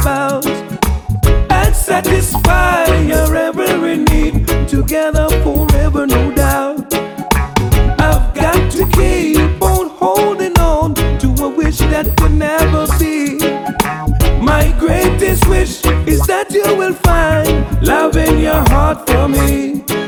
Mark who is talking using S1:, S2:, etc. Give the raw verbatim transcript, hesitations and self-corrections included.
S1: about and satisfy your every need. Together forever, no doubt. I've got to keep on holding on to a wish that could never be. My greatest wish is that you will find love in your heart for me.